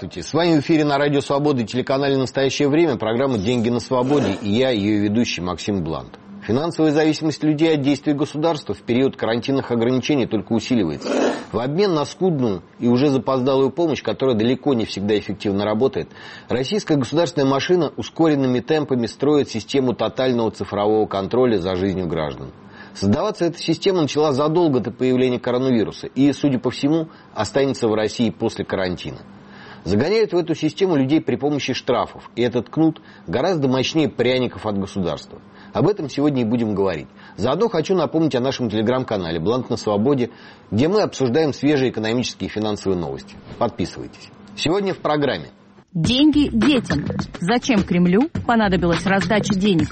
Здравствуйте, с вами в эфире на Радио Свобода и телеканале «Настоящее время» программа «Деньги на свободе» и я, ее ведущий Максим Блант. Финансовая зависимость людей от действий государства в период карантинных ограничений только усиливается. В обмен на скудную и уже запоздалую помощь, которая далеко не всегда эффективно работает, российская государственная машина ускоренными темпами строит систему тотального цифрового контроля за жизнью граждан. Создаваться эта система начала задолго до появления коронавируса и, судя по всему, останется в России после карантина. Загоняют в эту систему людей при помощи штрафов, и этот кнут гораздо мощнее пряников от государства. Об этом сегодня и будем говорить. Заодно хочу напомнить о нашем телеграм-канале «Блант на свободе», где мы обсуждаем свежие экономические и финансовые новости. Подписывайтесь. Сегодня в программе. Деньги детям. Зачем Кремлю понадобилась раздача денег?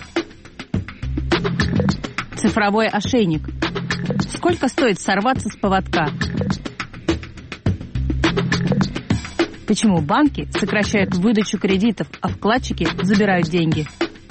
Цифровой ошейник. Сколько стоит сорваться с поводка? Почему банки сокращают выдачу кредитов, а вкладчики забирают деньги?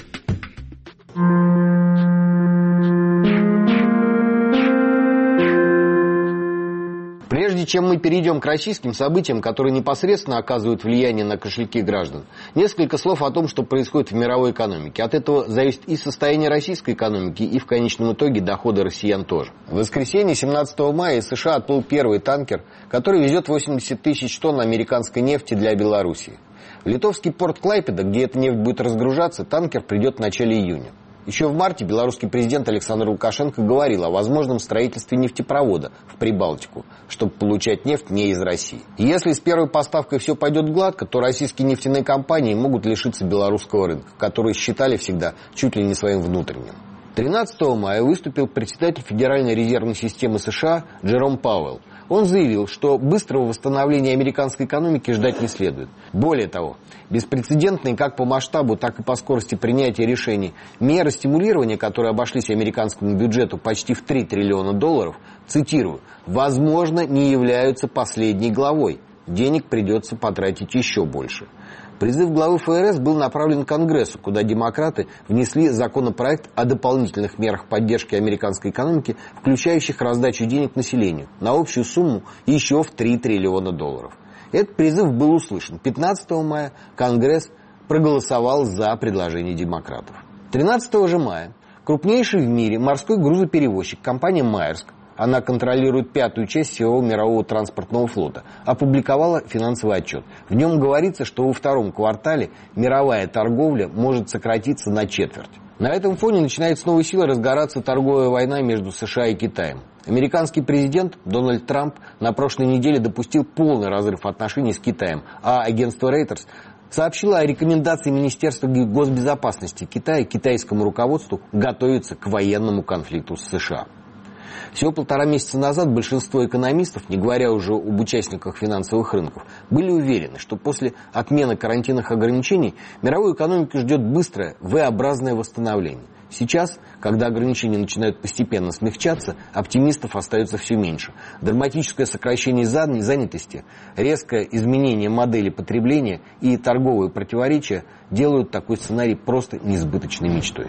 Прежде чем мы перейдем к российским событиям, которые непосредственно оказывают влияние на кошельки граждан, несколько слов о том, что происходит в мировой экономике. От этого зависит и состояние российской экономики, и в конечном итоге доходы россиян тоже. В воскресенье 17 мая из США отплыл первый танкер, который везет 80 тысяч тонн американской нефти для Белоруссии. В литовский порт Клайпеда, где эта нефть будет разгружаться, танкер придет в начале июня. Еще в марте белорусский президент Александр Лукашенко говорил о возможном строительстве нефтепровода в Прибалтику, чтобы получать нефть не из России. И если с первой поставкой все пойдет гладко, то российские нефтяные компании могут лишиться белорусского рынка, который считали всегда чуть ли не своим внутренним. 13 мая выступил председатель Федеральной резервной системы США Джером Пауэлл. Он заявил, что быстрого восстановления американской экономики ждать не следует. Более того, беспрецедентные как по масштабу, так и по скорости принятия решений меры стимулирования, которые обошлись американскому бюджету почти в $3 триллиона, цитирую, «возможно, не являются последней главой. Денег придется потратить еще больше». Призыв главы ФРС был направлен к Конгрессу, куда демократы внесли законопроект о дополнительных мерах поддержки американской экономики, включающих раздачу денег населению на общую сумму еще в $3 триллиона. Этот призыв был услышан. 15 мая Конгресс проголосовал за предложение демократов. 13 же мая крупнейший в мире морской грузоперевозчик компания «Маерск», она контролирует 5-ю часть всего мирового транспортного флота, опубликовала финансовый отчет. В нем говорится, что во втором квартале мировая торговля может сократиться на четверть. На этом фоне начинает с новой силой разгораться торговая война между США и Китаем. Американский президент Дональд Трамп на прошлой неделе допустил полный разрыв отношений с Китаем, а агентство Reuters сообщило о рекомендации Министерства госбезопасности Китая китайскому руководству готовиться к военному конфликту с США. Всего 1,5 месяца назад большинство экономистов, не говоря уже об участниках финансовых рынков, были уверены, что после отмены карантинных ограничений мировую экономику ждет быстрое V-образное восстановление. Сейчас, когда ограничения начинают постепенно смягчаться, оптимистов остается все меньше. Драматическое сокращение занятости, резкое изменение модели потребления и торговые противоречия делают такой сценарий просто несбыточной мечтой.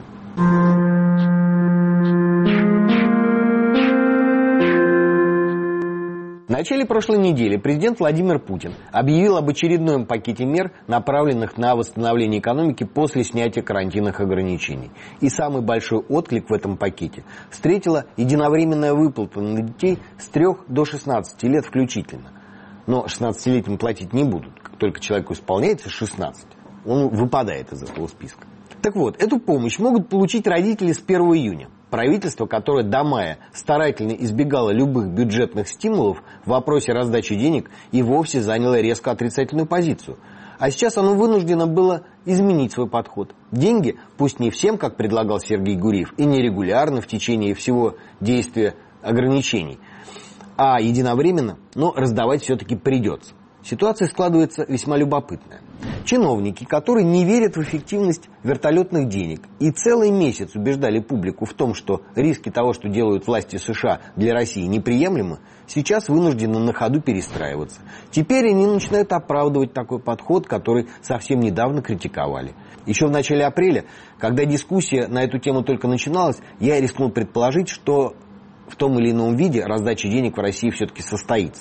В начале прошлой недели президент Владимир Путин объявил об очередном пакете мер, направленных на восстановление экономики после снятия карантинных ограничений. И самый большой отклик в этом пакете встретила единовременная выплата на детей с 3 до 16 лет включительно. Но 16-летним платить не будут. Как только человеку исполняется 16, он выпадает из этого списка. Так вот, эту помощь могут получить родители с 1 июня. Правительство, которое до мая старательно избегало любых бюджетных стимулов в вопросе раздачи денег, и вовсе заняло резко отрицательную позицию. А сейчас оно вынуждено было изменить свой подход. Деньги, пусть не всем, как предлагал Сергей Гуриев, и нерегулярно в течение всего действия ограничений, а единовременно, но раздавать все-таки придется. Ситуация складывается весьма любопытная. Чиновники, которые не верят в эффективность вертолетных денег и целый месяц убеждали публику в том, что риски того, что делают власти США, для России неприемлемы, сейчас вынуждены на ходу перестраиваться. Теперь они начинают оправдывать такой подход, который совсем недавно критиковали. Еще в начале апреля, когда дискуссия на эту тему только начиналась, я рискнул предположить, что в том или ином виде раздача денег в России все-таки состоится.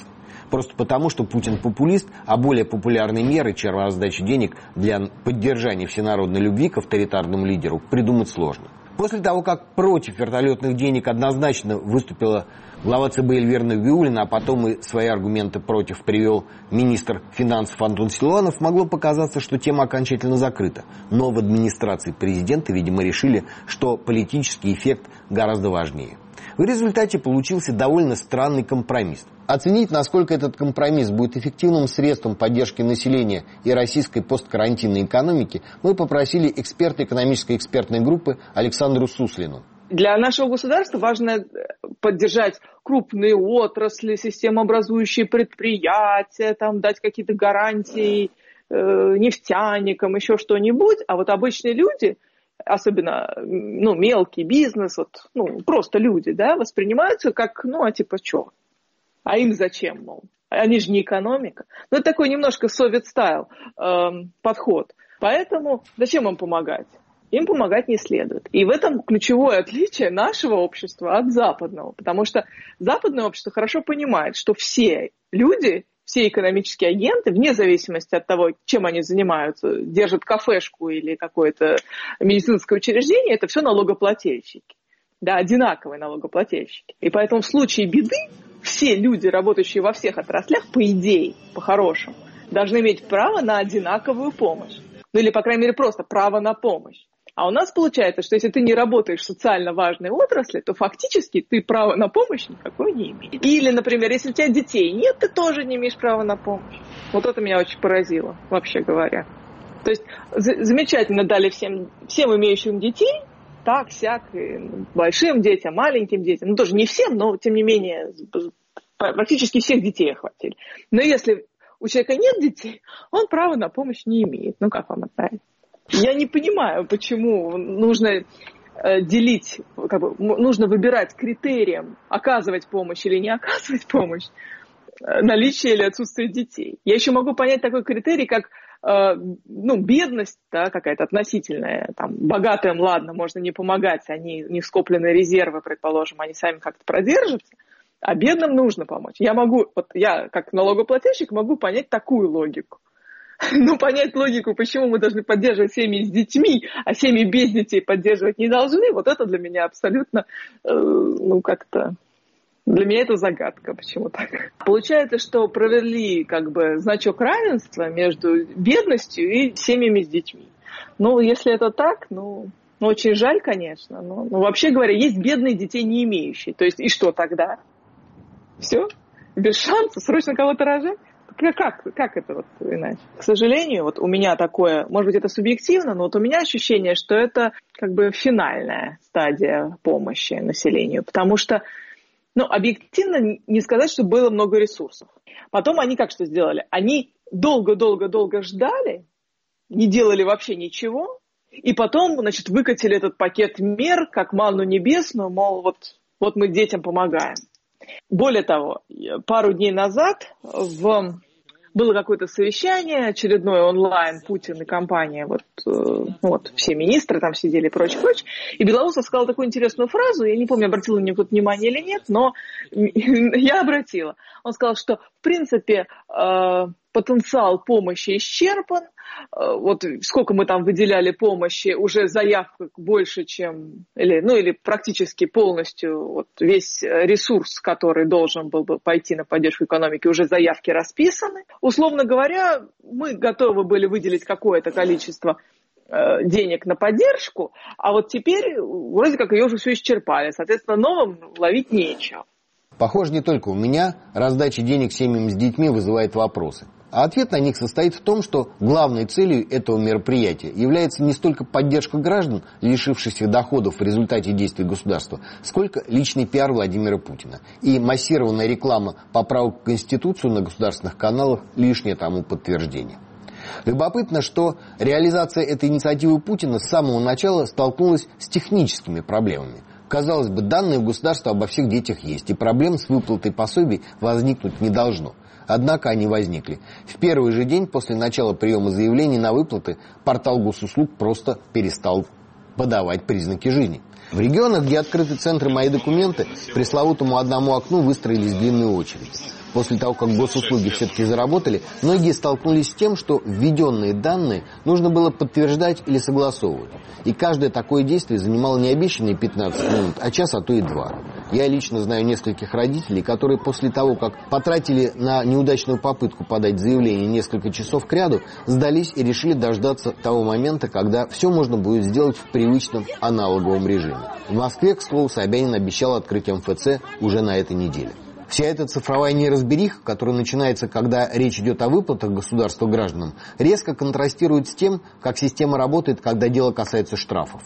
Просто потому, что Путин популист, а более популярные меры, чем раздача денег для поддержания всенародной любви к авторитарному лидеру, придумать сложно. После того, как против вертолетных денег однозначно выступила глава ЦБ Эльвира Набиуллина, а потом и свои аргументы против привел министр финансов Антон Силуанов, могло показаться, что тема окончательно закрыта. Но в администрации президента, видимо, решили, что политический эффект гораздо важнее. В результате получился довольно странный компромисс. Оценить, насколько этот компромисс будет эффективным средством поддержки населения и российской посткарантинной экономики, мы попросили эксперта экономической экспертной группы Александру Суслину. Для нашего государства важно поддержать крупные отрасли, системообразующие предприятия, там, дать какие-то гарантии нефтяникам, еще что-нибудь. А вот обычные люди, особенно мелкий бизнес, просто люди, да, воспринимаются как, что? А им зачем, мол? Они же не экономика. Это такой немножко совет-стайл подход. Поэтому зачем им помогать? Им помогать не следует. И в этом ключевое отличие нашего общества от западного. Потому что западное общество хорошо понимает, что все люди, все экономические агенты, вне зависимости от того, чем они занимаются, держат кафешку или какое-то медицинское учреждение, это все налогоплательщики. Да, одинаковые налогоплательщики. И поэтому в случае беды все люди, работающие во всех отраслях, по идее, по-хорошему, должны иметь право на одинаковую помощь. Или, по крайней мере, просто право на помощь. А у нас получается, что если ты не работаешь в социально важной отрасли, то фактически ты права на помощь никакой не имеешь. Или, например, если у тебя детей нет, ты тоже не имеешь права на помощь. Вот это меня очень поразило, вообще говоря. То есть замечательно дали всем имеющим детей, так, сяк, большим детям, маленьким детям. Тоже не всем, но тем не менее практически всех детей охватили. Но если у человека нет детей, он права на помощь не имеет. Как вам отправить? Я не понимаю, почему нужно делить, нужно выбирать критерием, оказывать помощь или не оказывать помощь, наличие или отсутствие детей. Я еще могу понять такой критерий, как бедность, да, какая-то относительная, богатым, ладно, можно не помогать, они не скопленные резервы, предположим, они сами как-то продержатся, а бедным нужно помочь. Я как налогоплательщик могу понять такую логику. Понять логику, почему мы должны поддерживать семьи с детьми, а семьи без детей поддерживать не должны, вот это для меня абсолютно, для меня это загадка, почему так. Получается, что провели значок равенства между бедностью и семьями с детьми. Если это так, очень жаль, конечно. Но вообще говоря, есть бедные детей не имеющие. То есть, и что тогда? Все? Без шанса срочно кого-то рожать? Как это иначе? К сожалению, у меня такое, может быть, это субъективно, но у меня ощущение, что это финальная стадия помощи населению. Потому что объективно не сказать, что было много ресурсов. Потом они что сделали? Они долго-долго-долго ждали, не делали вообще ничего, и потом, выкатили этот пакет мер, как манну небесную, мол, вот мы детям помогаем. Более того, пару дней назад было какое-то совещание, очередное онлайн, Путин и компания, все министры там сидели и прочее. И Белоусов сказал такую интересную фразу, я не помню, обратил на нее кто-то внимание или нет, но я обратила. Он сказал, что в принципе потенциал помощи исчерпан, сколько мы там выделяли помощи, уже заявок больше, чем, или практически полностью весь ресурс, который должен был бы пойти на поддержку экономики, уже заявки расписаны. Условно говоря, мы готовы были выделить какое-то количество денег на поддержку, а теперь вроде как ее уже все исчерпали. Соответственно, новым ловить нечего. Похоже, не только у меня раздача денег семьям с детьми вызывает вопросы. А ответ на них состоит в том, что главной целью этого мероприятия является не столько поддержка граждан, лишившихся доходов в результате действий государства, сколько личный пиар Владимира Путина. И массированная реклама поправок в Конституцию на государственных каналах – лишнее тому подтверждение. Любопытно, что реализация этой инициативы Путина с самого начала столкнулась с техническими проблемами. Казалось бы, данные в государстве обо всех детях есть, и проблем с выплатой пособий возникнуть не должно. Однако они возникли. В первый же день после начала приема заявлений на выплаты портал госуслуг просто перестал подавать признаки жизни. В регионах, где открыты центры «Мои документы», к пресловутому одному окну выстроились длинные очереди. После того, как госуслуги все-таки заработали, многие столкнулись с тем, что введенные данные нужно было подтверждать или согласовывать. И каждое такое действие занимало не обещанные 15 минут, а час, а то и 2. Я лично знаю нескольких родителей, которые после того, как потратили на неудачную попытку подать заявление несколько часов кряду, сдались и решили дождаться того момента, когда все можно будет сделать в привычном аналоговом режиме. В Москве, к слову, Собянин обещал открыть МФЦ уже на этой неделе. Вся эта цифровая неразбериха, которая начинается, когда речь идет о выплатах государства гражданам, резко контрастирует с тем, как система работает, когда дело касается штрафов.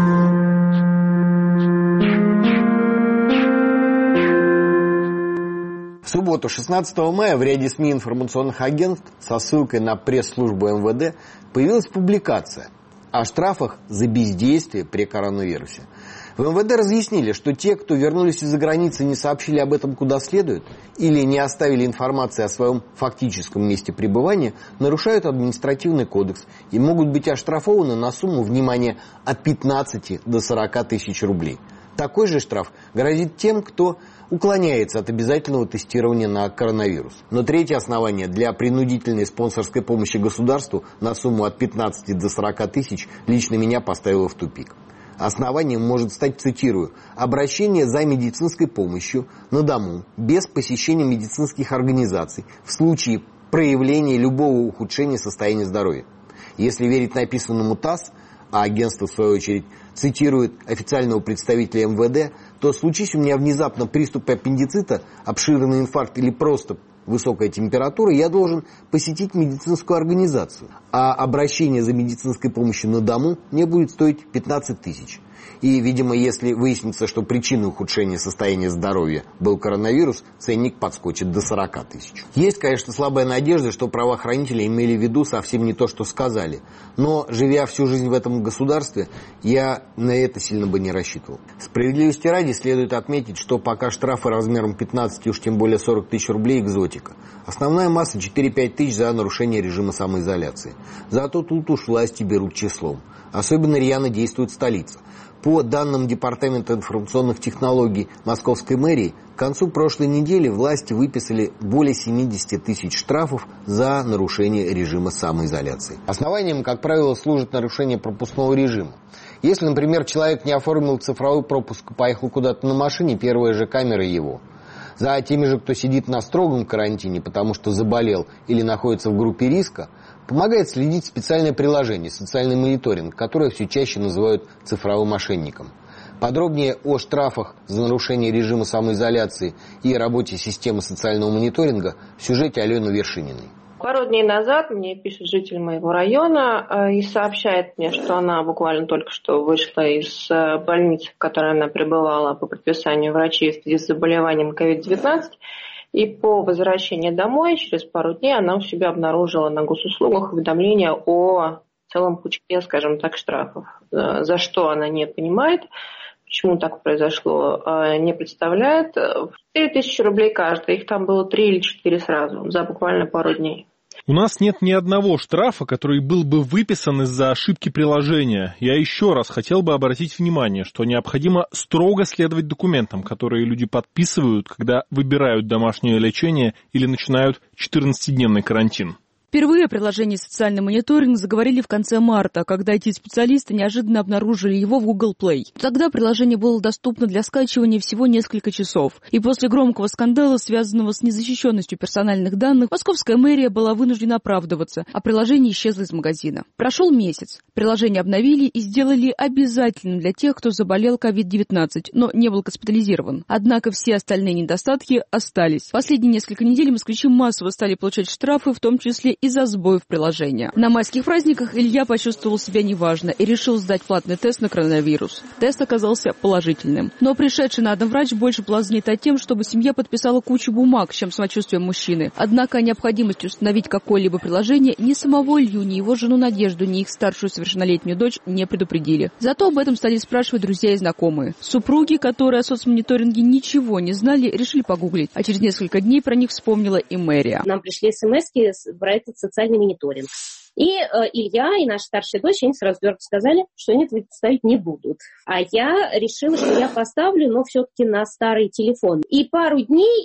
В субботу, 16 мая, в ряде СМИ информационных агентств со ссылкой на пресс-службу МВД появилась публикация о штрафах за бездействие при коронавирусе. В МВД разъяснили, что те, кто вернулись из-за границы, не сообщили об этом куда следует или не оставили информации о своем фактическом месте пребывания, нарушают административный кодекс и могут быть оштрафованы на сумму, внимание, от 15 до 40 тысяч рублей. Такой же штраф грозит тем, кто уклоняется от обязательного тестирования на коронавирус. Но третье основание для принудительной спонсорской помощи государству на сумму от 15 до 40 тысяч лично меня поставило в тупик. Основанием может стать, цитирую, «обращение за медицинской помощью на дому без посещения медицинских организаций в случае проявления любого ухудшения состояния здоровья». Если верить написанному ТАСС, а агентство, в свою очередь, цитирует официального представителя МВД, то случись у меня внезапно приступ аппендицита, обширный инфаркт или просто высокая температура, я должен посетить медицинскую организацию. А обращение за медицинской помощью на дому мне будет стоить 15 тысяч. И, видимо, если выяснится, что причиной ухудшения состояния здоровья был коронавирус, ценник подскочит до 40 тысяч. Есть, конечно, слабая надежда, что правоохранители имели в виду совсем не то, что сказали. Но, живя всю жизнь в этом государстве, я на это сильно бы не рассчитывал. Справедливости ради следует отметить, что пока штрафы размером 15, уж тем более 40 тысяч рублей, экзотика. Основная масса 4-5 тысяч за нарушение режима самоизоляции. Зато тут уж власти берут числом. Особенно рьяно действует столица. По данным Департамента информационных технологий Московской мэрии, к концу прошлой недели власти выписали более 70 тысяч штрафов за нарушение режима самоизоляции. Основанием, как правило, служит нарушение пропускного режима. Если, например, человек не оформил цифровой пропуск и поехал куда-то на машине, первая же камера его. За теми же, кто сидит на строгом карантине, потому что заболел или находится в группе риска, помогает следить специальное приложение «Социальный мониторинг», которое все чаще называют цифровым мошенником. Подробнее о штрафах за нарушение режима самоизоляции и работе системы социального мониторинга в сюжете Алены Вершининой. Пару дней назад мне пишет житель моего района и сообщает мне, что она буквально только что вышла из больницы, в которой она пребывала по предписанию врачей в связи с заболеванием COVID-19. И по возвращении домой, через пару дней, она у себя обнаружила на госуслугах уведомление о целом пучке, скажем так, штрафов. За что она не понимает, почему так произошло, не представляет. 4000 рублей каждый, их там было 3 или 4 сразу, за буквально пару дней. У нас нет ни одного штрафа, который был бы выписан из-за ошибки приложения. Я еще раз хотел бы обратить внимание, что необходимо строго следовать документам, которые люди подписывают, когда выбирают домашнее лечение или начинают 14-дневный карантин. Впервые о приложении «Социальный мониторинг» заговорили в конце марта, когда IT-специалисты неожиданно обнаружили его в Google Play. Тогда приложение было доступно для скачивания всего несколько часов. И после громкого скандала, связанного с незащищенностью персональных данных, московская мэрия была вынуждена оправдываться, а приложение исчезло из магазина. Прошел месяц. Приложение обновили и сделали обязательным для тех, кто заболел COVID-19, но не был госпитализирован. Однако все остальные недостатки остались. Последние несколько недель москвичи массово стали получать штрафы, в том числе из-за сбоев приложения. На майских праздниках Илья почувствовал себя неважно и решил сдать платный тест на коронавирус. Тест оказался положительным. Но пришедший на дом врач больше была занята тем, чтобы семья подписала кучу бумаг, чем самочувствием мужчины. Однако о необходимости установить какое-либо приложение ни самого Илью, ни его жену Надежду, ни их старшую совершеннолетнюю дочь не предупредили. Зато об этом стали спрашивать друзья и знакомые. Супруги, которые о соцмониторинге ничего не знали, решили погуглить. А через несколько дней про них вспомнила и мэрия. Нам пришли смс-ки про этот социальный мониторинг. И Илья и наша старшая дочь, они сразу твердо сказали, что они это ставить не будут. А я решила, что я поставлю, но все-таки на старый телефон. И пару дней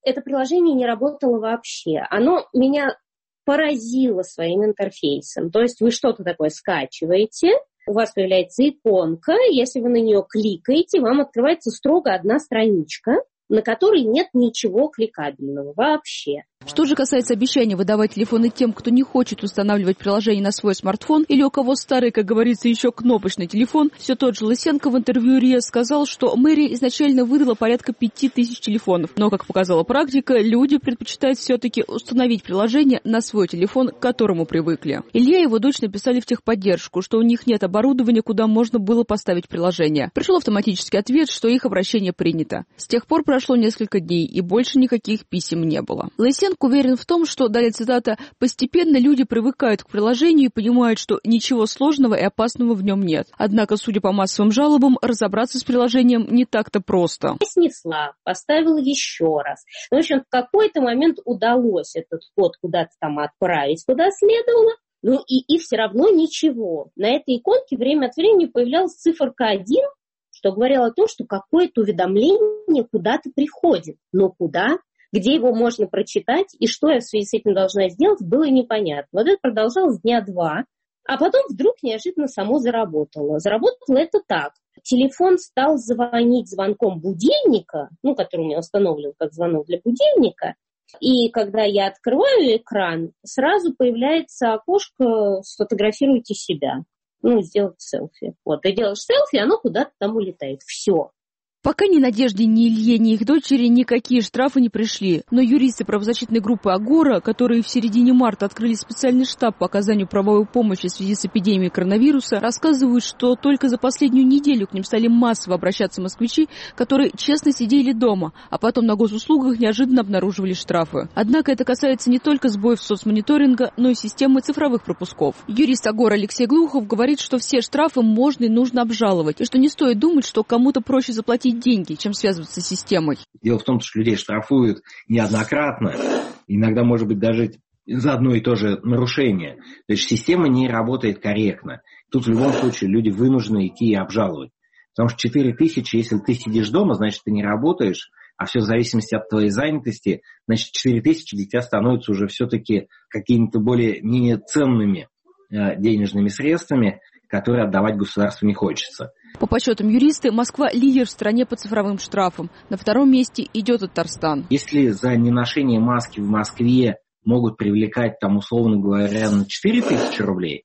это приложение не работало вообще. Оно меня поразило своим интерфейсом. То есть вы что-то такое скачиваете, у вас появляется иконка, если вы на нее кликаете, вам открывается строго одна страничка, на которой нет ничего кликабельного вообще. Что же касается обещания выдавать телефоны тем, кто не хочет устанавливать приложение на свой смартфон или у кого старый, как говорится, еще кнопочный телефон, все тот же Лысенко в интервью РИА сказал, что мэрия изначально выдала порядка 5000 телефонов. Но, как показала практика, люди предпочитают все-таки установить приложение на свой телефон, к которому привыкли. Илья и его дочь написали в техподдержку, что у них нет оборудования, куда можно было поставить приложение. Пришел автоматический ответ, что их обращение принято. С тех пор прошло несколько дней, и больше никаких писем не было. Лысенко уверен в том, что, далее цитата, «постепенно люди привыкают к приложению и понимают, что ничего сложного и опасного в нем нет. Однако, судя по массовым жалобам, разобраться с приложением не так-то просто». Снесла, поставила еще раз. В общем, в какой-то момент удалось этот код куда-то там отправить, куда следовало, ну и все равно ничего. На этой иконке время от времени появлялась циферка 1, что говорило о том, что какое-то уведомление куда-то приходит. Но куда? Где его можно прочитать и что я в связи с этим должна сделать, было непонятно. Вот это продолжалось дня 2, а потом вдруг неожиданно само заработало. Заработало это так. Телефон стал звонить звонком будильника, который у меня установлен как звонок для будильника, и когда я открываю экран, сразу появляется окошко «Сфотографируйте себя». Сделать селфи. Ты делаешь селфи, оно куда-то там улетает. Все. Пока ни Надежде, ни Илье, ни их дочери никакие штрафы не пришли. Но юристы правозащитной группы «Агора», которые в середине марта открыли специальный штаб по оказанию правовой помощи в связи с эпидемией коронавируса, рассказывают, что только за последнюю неделю к ним стали массово обращаться москвичи, которые честно сидели дома, а потом на госуслугах неожиданно обнаруживали штрафы. Однако это касается не только сбоев соцмониторинга, но и системы цифровых пропусков. Юрист «Агора» Алексей Глухов говорит, что все штрафы можно и нужно обжаловать, и что не стоит думать, что кому-то проще заплатить деньги, чем связываться с системой. Дело в том, что людей штрафуют неоднократно, иногда, может быть, даже за одно и то же нарушение. То есть система не работает корректно. Тут в любом случае люди вынуждены идти и обжаловать. Потому что 4000, если ты сидишь дома, значит, ты не работаешь, а все в зависимости от твоей занятости, значит, 4000 для тебя становятся уже все-таки какими-то более-менее ценными денежными средствами, которые отдавать государству не хочется. По подсчетам юриста, Москва лидер в стране по цифровым штрафам. На втором месте идет Татарстан. Если за неношение маски в Москве могут привлекать, условно говоря, на 4000 рублей,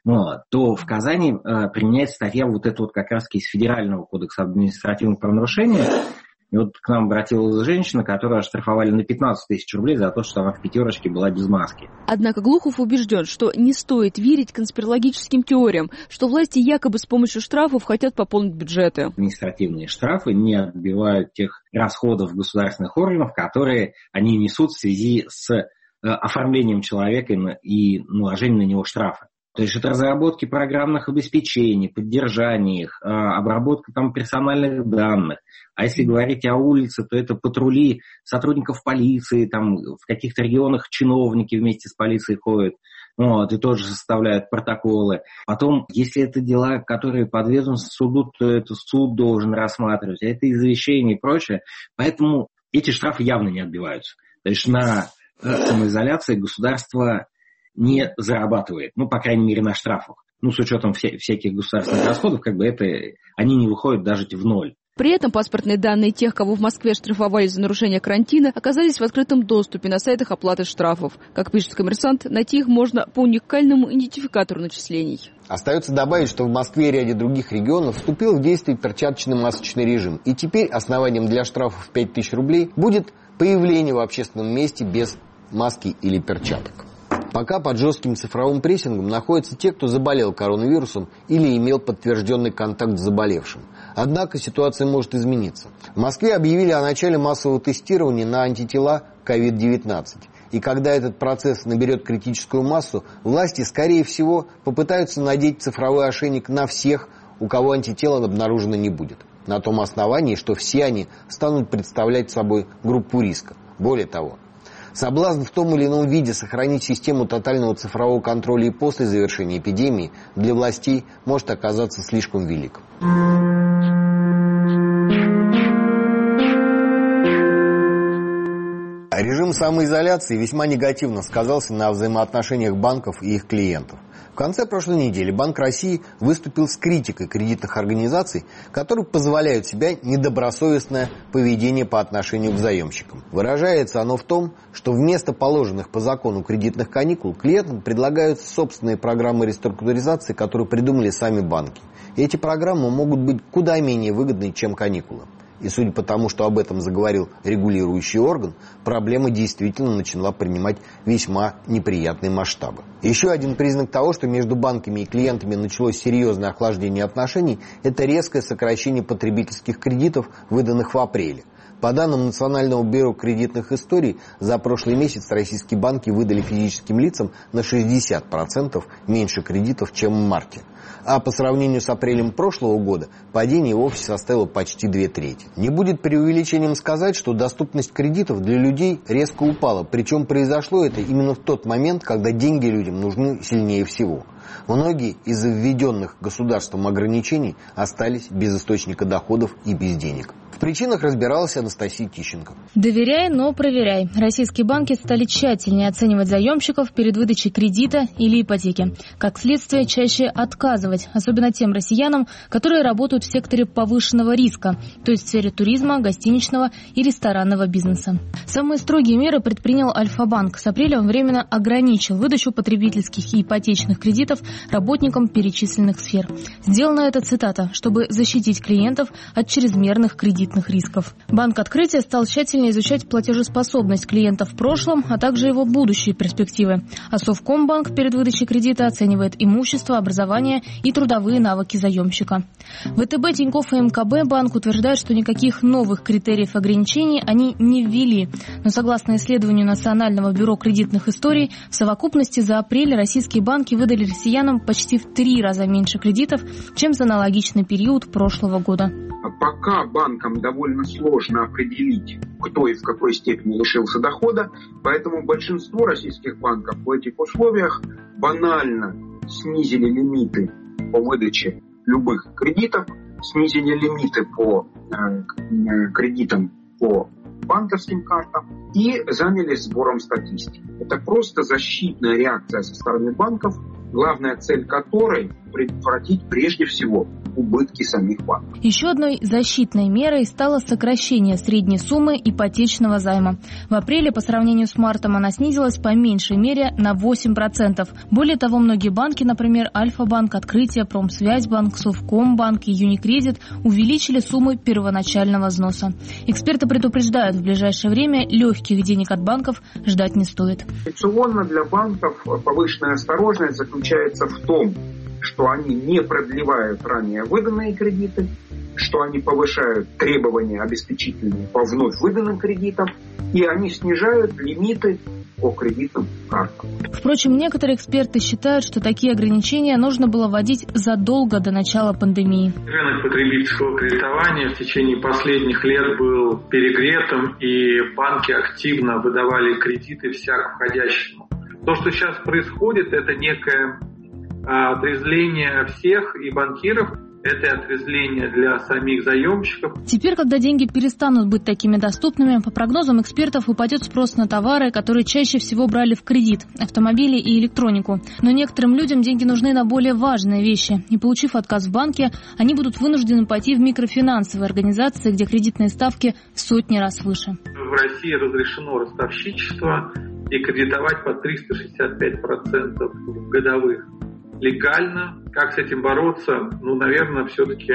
то в Казани применяется статья как раз из Федерального кодекса административных правонарушений. И к нам обратилась женщина, которую оштрафовали на 15 000 рублей за то, что она в пятерочке была без маски. Однако Глухов убежден, что не стоит верить конспирологическим теориям, что власти якобы с помощью штрафов хотят пополнить бюджеты. Административные штрафы не отбивают тех расходов государственных органов, которые они несут в связи с оформлением человека и наложением на него штрафа. То есть это разработки программных обеспечений, поддержание их, обработка персональных данных. А если говорить о улице, то это патрули сотрудников полиции, в каких-то регионах чиновники вместе с полицией ходят, и тоже составляют протоколы. Потом, если это дела, которые подведомственны суду, то это суд должен рассматривать, а это извещение и прочее. Поэтому эти штрафы явно не отбиваются. То есть на самоизоляции государство не зарабатывает, по крайней мере, на штрафах. С учетом всяких государственных расходов, они не выходят даже в ноль. При этом паспортные данные тех, кого в Москве штрафовали за нарушение карантина, оказались в открытом доступе на сайтах оплаты штрафов. Как пишет «Коммерсант», найти их можно по уникальному идентификатору начислений. Остается добавить, что в Москве и ряде других регионов вступил в действие перчаточный масочный режим. И теперь основанием для штрафов в 5000 рублей будет появление в общественном месте без маски или перчаток. Пока под жестким цифровым прессингом находятся те, кто заболел коронавирусом или имел подтвержденный контакт с заболевшим. Однако ситуация может измениться. В Москве объявили о начале массового тестирования на антитела COVID-19. И когда этот процесс наберет критическую массу, власти, скорее всего, попытаются надеть цифровой ошейник на всех, у кого антитела обнаружено не будет. На том основании, что все они станут представлять собой группу риска. Более того, соблазн в том или ином виде сохранить систему тотального цифрового контроля и после завершения эпидемии для властей может оказаться слишком велик. Режим самоизоляции весьма негативно сказался на взаимоотношениях банков и их клиентов. В конце прошлой недели Банк России выступил с критикой кредитных организаций, которые позволяют себе недобросовестное поведение по отношению к заемщикам. Выражается оно в том, что вместо положенных по закону кредитных каникул клиентам предлагают собственные программы реструктуризации, которые придумали сами банки. И эти программы могут быть куда менее выгодны, чем каникулы. И судя по тому, что об этом заговорил регулирующий орган, проблема действительно начала принимать весьма неприятные масштабы. Еще один признак того, что между банками и клиентами началось серьезное охлаждение отношений, это резкое сокращение потребительских кредитов, выданных в апреле. По данным Национального бюро кредитных историй, за прошлый месяц российские банки выдали физическим лицам на 60% меньше кредитов, чем в марте. А по сравнению с апрелем прошлого года падение вовсе составило почти 2/3. Не будет преувеличением сказать, что доступность кредитов для людей резко упала. Причем произошло это именно в тот момент, когда деньги людям нужны сильнее всего. Многие из введенных государством ограничений остались без источника доходов и без денег. В причинах разбиралась Анастасия Тищенко. Доверяй, но проверяй. Российские банки стали тщательнее оценивать заемщиков перед выдачей кредита или ипотеки. Как следствие, чаще отказывать, особенно тем россиянам, которые работают в секторе повышенного риска, то есть в сфере туризма, гостиничного и ресторанного бизнеса. Самые строгие меры предпринял Альфа-банк. С апреля он временно ограничил выдачу потребительских и ипотечных кредитов работникам перечисленных сфер. Сделано это, цитата, чтобы защитить клиентов от чрезмерных кредитных рисков. Банк Открытия стал тщательнее изучать платежеспособность клиентов в прошлом, а также его будущие перспективы. А Совкомбанк перед выдачей кредита оценивает имущество, образование и трудовые навыки заемщика. ВТБ, Тинькофф и МКБ банк утверждают, что никаких новых критериев ограничений они не ввели. Но согласно исследованию Национального бюро кредитных историй, в совокупности за апрель российские банки выдали россиянам почти в 3 раза меньше кредитов, чем за аналогичный период прошлого года. Пока банкам довольно сложно определить, кто и в какой степени лишился дохода, поэтому большинство российских банков в этих условиях банально снизили лимиты по выдаче любых кредитов, снизили лимиты по кредитам по банковским картам и занялись сбором статистики. Это просто защитная реакция со стороны банков, главная цель которой – предотвратить прежде всего убытки самих банков. Еще одной защитной мерой стало сокращение средней суммы ипотечного займа. В апреле по сравнению с мартом она снизилась по меньшей мере на 8%. Более того, многие банки, например, Альфа-банк, Открытие, Промсвязьбанк, Совкомбанк и Юникредит, увеличили суммы первоначального взноса. Эксперты предупреждают, в ближайшее время легких денег от банков ждать не стоит. Традиционно для банков повышенная осторожность заключается в том, что они не продлевают ранее выданные кредиты, что они повышают требования обеспечительные по вновь выданным кредитам, и они снижают лимиты по кредитным картам. Впрочем, некоторые эксперты считают, что такие ограничения нужно было вводить задолго до начала пандемии. Рынок потребительского кредитования в течение последних лет был перегретым, и банки активно выдавали кредиты всяк входящему. То, что сейчас происходит, это некое отрезвление всех и банкиров, это и отрезвление для самих заемщиков. Теперь, когда деньги перестанут быть такими доступными, по прогнозам экспертов упадет спрос на товары, которые чаще всего брали в кредит – автомобили и электронику. Но некоторым людям деньги нужны на более важные вещи. Не получив отказ в банке, они будут вынуждены пойти в микрофинансовые организации, где кредитные ставки в сотни раз выше. В России разрешено ростовщичество и кредитовать по 365% годовых. Легально. Как с этим бороться? Наверное, все-таки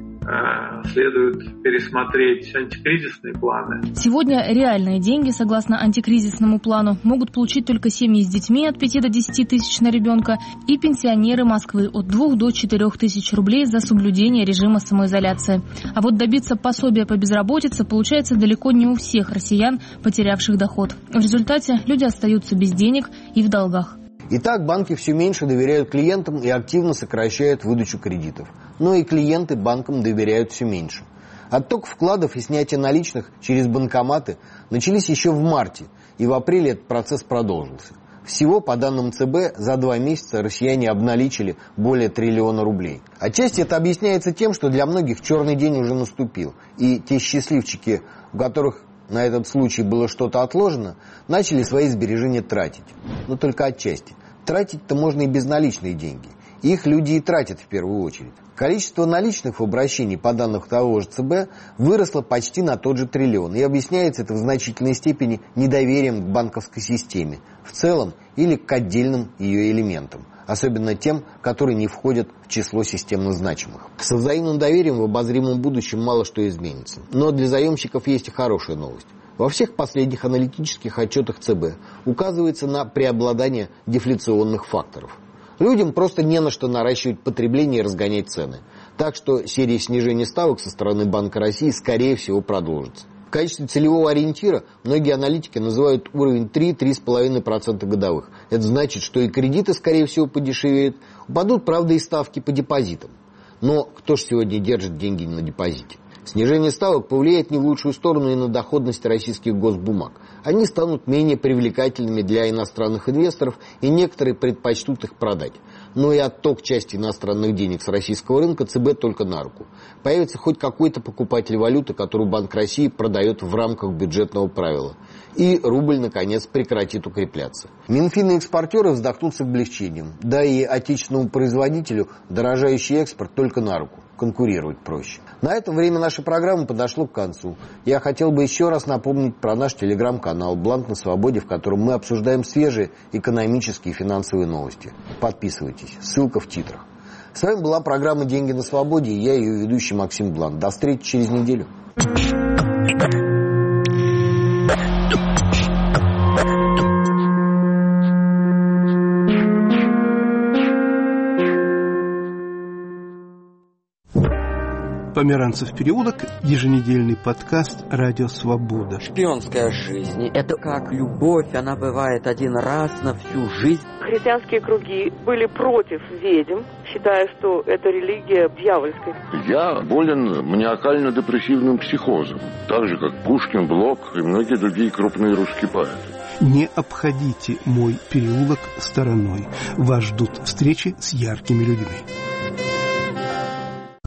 следует пересмотреть антикризисные планы. Сегодня реальные деньги, согласно антикризисному плану, могут получить только семьи с детьми от 5 до 10 тысяч на ребенка и пенсионеры Москвы от 2 до 4 тысяч рублей за соблюдение режима самоизоляции. А вот добиться пособия по безработице получается далеко не у всех россиян, потерявших доход. В результате люди остаются без денег и в долгах. Итак, банки все меньше доверяют клиентам и активно сокращают выдачу кредитов. Но и клиенты банкам доверяют все меньше. Отток вкладов и снятие наличных через банкоматы начались еще в марте, и в апреле этот процесс продолжился. Всего, по данным ЦБ, за 2 месяца россияне обналичили более 1 триллиона рублей. Отчасти это объясняется тем, что для многих черный день уже наступил, и те счастливчики, у которых на этот случай было что-то отложено, начали свои сбережения тратить. Но только отчасти. Тратить-то можно и безналичные деньги. Их люди и тратят в первую очередь. Количество наличных в обращении, по данным того же ЦБ, выросло почти на тот же триллион. И объясняется это в значительной степени недоверием к банковской системе в целом или к отдельным ее элементам. Особенно тем, которые не входят в число системно значимых. Со взаимным доверием в обозримом будущем мало что изменится. Но для заемщиков есть и хорошая новость. Во всех последних аналитических отчетах ЦБ указывается на преобладание дефляционных факторов. Людям просто не на что наращивать потребление и разгонять цены. Так что серия снижений ставок со стороны Банка России, скорее всего, продолжится. В качестве целевого ориентира многие аналитики называют уровень 3-3,5% годовых. Это значит, что и кредиты, скорее всего, подешевеют. Упадут, правда, и ставки по депозитам. Но кто же сегодня держит деньги на депозите? Снижение ставок повлияет не в лучшую сторону и на доходность российских госбумаг. Они станут менее привлекательными для иностранных инвесторов, и некоторые предпочтут их продать. Но и отток части иностранных денег с российского рынка ЦБ только на руку. Появится хоть какой-то покупатель валюты, которую Банк России продает в рамках бюджетного правила. И рубль, наконец, прекратит укрепляться. Минфин и экспортеры вздохнут с облегчением. Да и отечественному производителю дорожающий экспорт только на руку. Конкурировать проще. На этом время нашей программы подошло к концу. Я хотел бы еще раз напомнить про наш телеграм-канал «Бланк на свободе», в котором мы обсуждаем свежие экономические и финансовые новости. Подписывайтесь. Ссылка в титрах. С вами была программа «Деньги на свободе» и я, ее ведущий Максим Бланк. До встречи через неделю. Померанцев переулок, еженедельный подкаст «Радио Свобода». Шпионская жизнь – это как любовь, она бывает один раз на всю жизнь. Христианские круги были против ведьм, считая, что это религия дьявольская. Я болен маниакально-депрессивным психозом, так же, как Пушкин, Блок и многие другие крупные русские поэты. Не обходите мой переулок стороной. Вас ждут встречи с яркими людьми.